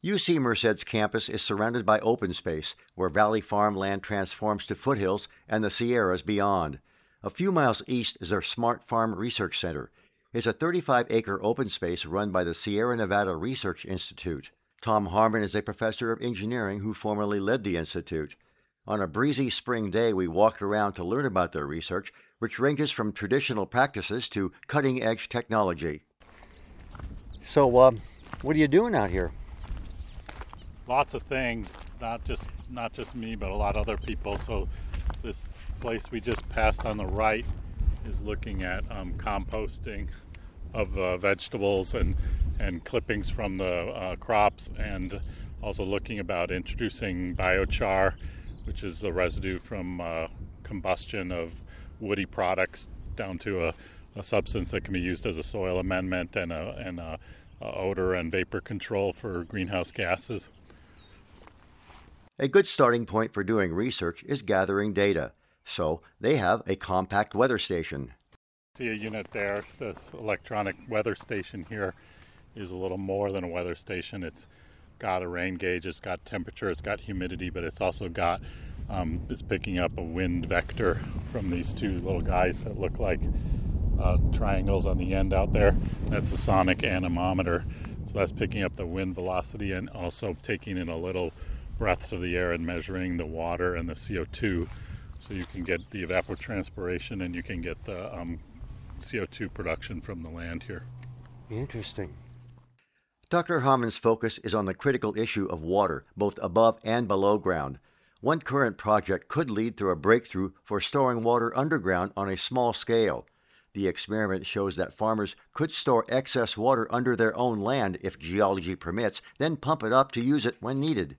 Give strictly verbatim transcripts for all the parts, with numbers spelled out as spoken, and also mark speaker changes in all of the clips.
Speaker 1: U C Merced's campus is surrounded by open space, where valley farmland transforms to foothills and the Sierras beyond. A few miles east is their Smart Farm Research Center. It's a thirty-five acre open space run by the Sierra Nevada Research Institute. Tom Harmon is a professor of engineering who formerly led the institute. On a breezy spring day, we walked around to learn about their research, which ranges from traditional practices to cutting-edge technology. So, uh, what are you doing out here?
Speaker 2: Lots of things, not just not just me, but a lot of other people. So this place we just passed on the right is looking at um, composting of uh, vegetables and, and clippings from the uh, crops, and also looking about introducing biochar, which is the residue from uh, combustion of woody products, down to a, a substance that can be used as a soil amendment and a, and a, a odor and vapor control for greenhouse gases.
Speaker 1: A good starting point for doing research is gathering data, so they have a compact weather station.
Speaker 2: See a unit there. This electronic weather station here is a little more than a weather station. It's got a rain gauge, it's got temperature, it's got humidity, but it's also got, um, it's picking up a wind vector from these two little guys that look like uh, triangles on the end out there. That's a sonic anemometer. So that's picking up the wind velocity and also taking in a little breaths of the air and measuring the water and the C O two, so you can get the evapotranspiration and you can get the um, C O two production from the land here.
Speaker 1: Interesting. Doctor Harmon's focus is on the critical issue of water, both above and below ground. One current project could lead to a breakthrough for storing water underground on a small scale. The experiment shows that farmers could store excess water under their own land if geology permits, then pump it up to use it when needed.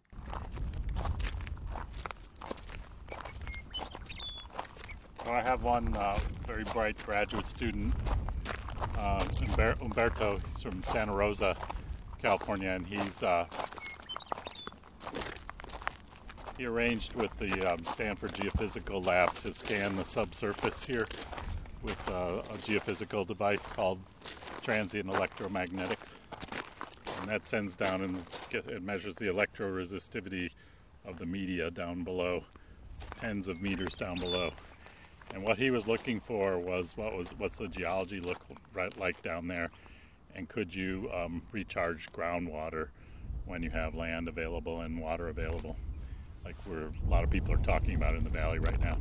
Speaker 2: So I have one uh, very bright graduate student, uh, Umber- Umberto. He's from Santa Rosa, California, and he's uh, he arranged with the um, Stanford Geophysical Lab to scan the subsurface here with uh, a geophysical device called transient electromagnetics, and that sends down and get, it measures the electroresistivity of the media down below, tens of meters down below. And what he was looking for was what was what's the geology look right like down there, and could you um, recharge groundwater when you have land available and water available, like we're, a lot of people are talking about in the valley right now.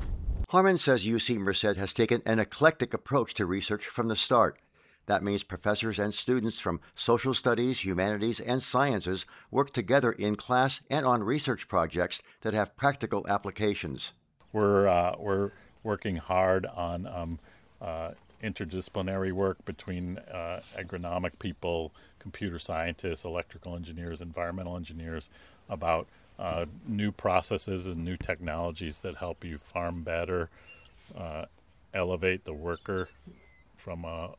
Speaker 1: Harmon says U C Merced has taken an eclectic approach to research from the start. That means professors and students from social studies, humanities, and sciences work together in class and on research projects that have practical applications.
Speaker 2: We're uh, we're working hard on um, uh, interdisciplinary work between uh, agronomic people, computer scientists, electrical engineers, environmental engineers, about uh, new processes and new technologies that help you farm better, uh, elevate the worker from a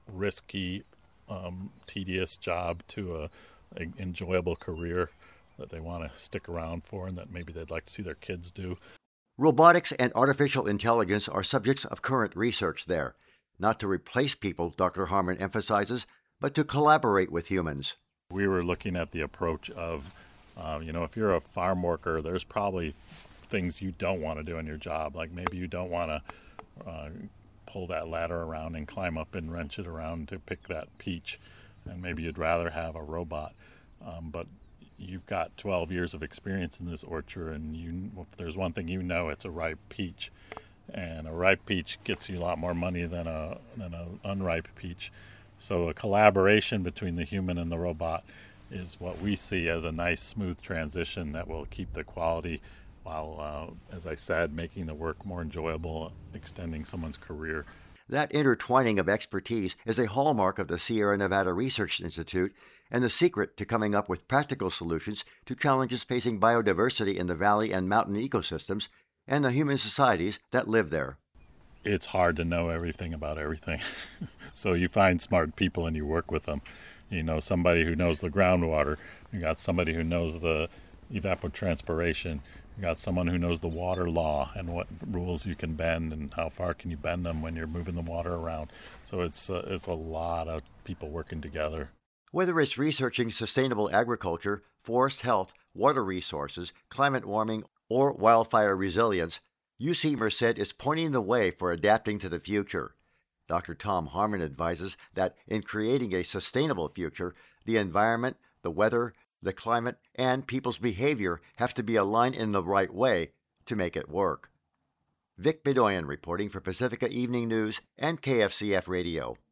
Speaker 2: risky, um, tedious job to a, a enjoyable career that they want to stick around for and that maybe they'd like to see their kids do.
Speaker 1: Robotics and artificial intelligence are subjects of current research there. Not to replace people, Doctor Harmon emphasizes, but to collaborate with humans.
Speaker 2: We were looking at the approach of, uh, you know, if you're a farm worker, there's probably things you don't want to do in your job. Like maybe you don't want to uh, pull that ladder around and climb up and wrench it around to pick that peach. And maybe you'd rather have a robot. Um, but you've got twelve years of experience in this orchard, and you, if there's one thing you know, it's a ripe peach. And a ripe peach gets you a lot more money than a than an unripe peach. So a collaboration between the human and the robot is what we see as a nice, smooth transition that will keep the quality while, uh, as I said, making the work more enjoyable, extending someone's career.
Speaker 1: That intertwining of expertise is a hallmark of the Sierra Nevada Research Institute and the secret to coming up with practical solutions to challenges facing biodiversity in the valley and mountain ecosystems and the human societies that live there.
Speaker 2: It's hard to know everything about everything. So you find smart people and you work with them. You know, somebody who knows the groundwater. You got somebody who knows the evapotranspiration. You got someone who knows the water law and what rules you can bend and how far can you bend them when you're moving the water around. So it's uh, it's a lot of people working together.
Speaker 1: Whether it's researching sustainable agriculture, forest health, water resources, climate warming, or wildfire resilience, U C Merced is pointing the way for adapting to the future. Doctor Tom Harmon advises that in creating a sustainable future, the environment, the weather, the climate, and people's behavior have to be aligned in the right way to make it work. Vic Bedoyan reporting for Pacifica Evening News and K F C F Radio.